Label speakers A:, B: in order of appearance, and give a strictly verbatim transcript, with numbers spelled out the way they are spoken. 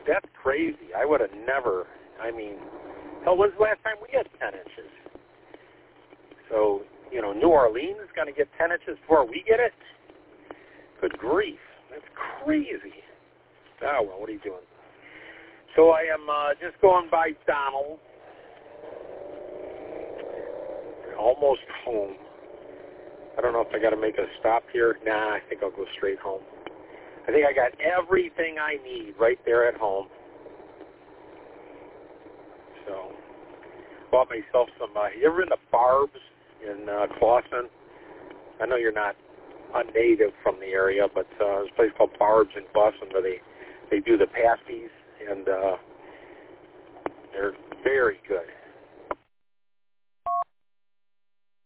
A: that's crazy. I would have never, I mean, hell, when's the last time we had ten inches? So, you know, New Orleans is going to get ten inches before we get it? Good grief. That's crazy. Oh, well, what are you doing? So I am uh, just going by Donald. Almost home. I don't know if I got to make a stop here. Nah, I think I'll go straight home. I think I got everything I need right there at home. So, bought myself some, uh, you ever been to Barb's in uh, Clawson? I know you're not a native from the area, but uh, there's a place called Barb's in Clawson where they, they do the pasties, and uh, they're very good.